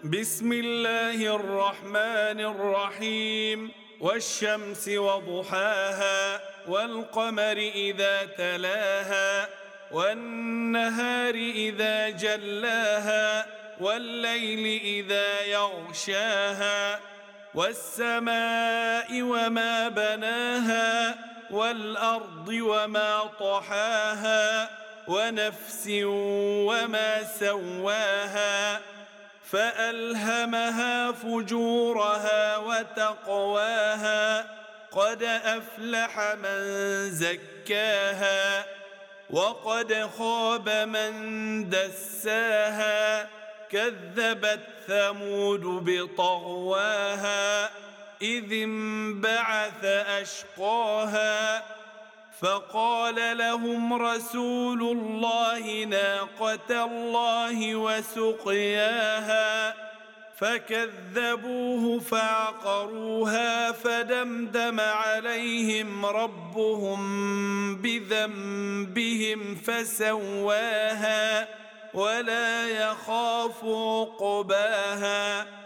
بسم الله الرحمن الرحيم. والشمس وضحاها والقمر إذا تلاها والنهار إذا جلاها والليل إذا يغشاها والسماء وما بناها والأرض وما طحاها ونفس وما سواها فألهمها فجورها وتقواها قد أفلح من زكاها وقد خاب من دساها كذبت ثمود بطغواها إذ انبعث أشقاها فقال لهم رسول الله ناقة الله وسقياها فكذبوه فعقروها فدمدم عليهم ربهم بذنبهم فسواها ولا يخاف عقباها